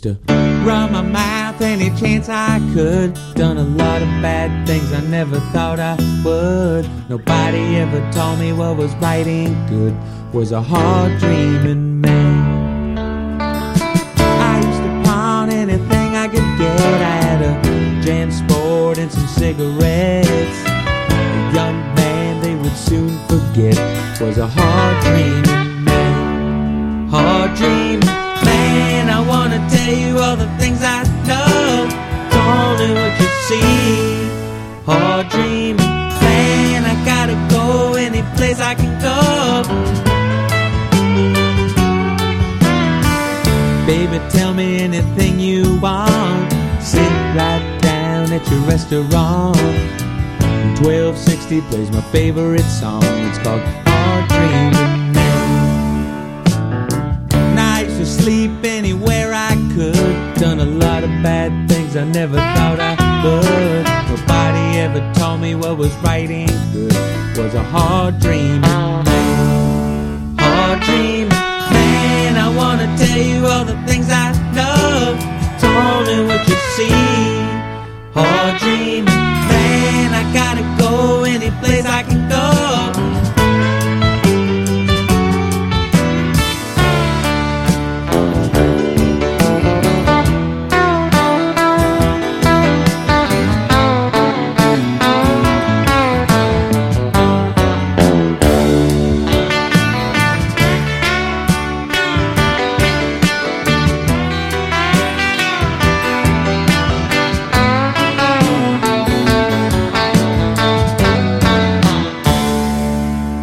To run my mouth any chance I could. Done a lot of bad things I never thought I would. Nobody ever told me what was right and good. Was a hard dreaming man. I used to pawn anything I could get. I had a Jan Sport and some cigarettes. A young man they would soon forget. Was a hard dreaming man. Hard dreaming man, I wanna tell you all the things I know. Only what you see. Hard dreaming man, I gotta go any place I can go. Baby, tell me anything you want. Sit right down at your restaurant. 1260 plays my favorite song. It's called Hard Dreaming Man. I used to sleep anywhere I could. Done a lot of bad things I never thought I would. Nobody ever told me what was right and good. Was a hard dreaming man. Hard dreaming man, I wanna tell you all the things